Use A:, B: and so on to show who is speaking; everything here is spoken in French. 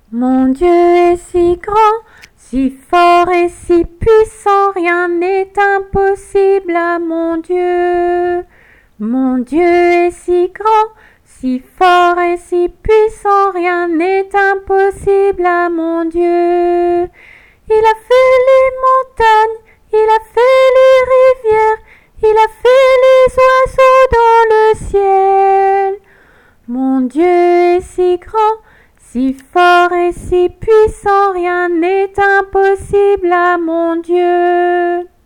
A: Mon Dieu est si grand, si fort et si puissant, rien n'est impossible à mon Dieu. Mon Dieu est si grand, si fort et si puissant, rien n'est impossible à mon Dieu. Il a fait les montagnes, il a fait les rivières, il a fait les oiseaux dans le ciel. Mon Dieu est si grand, si fort et si puissant, rien n'est impossible à mon Dieu.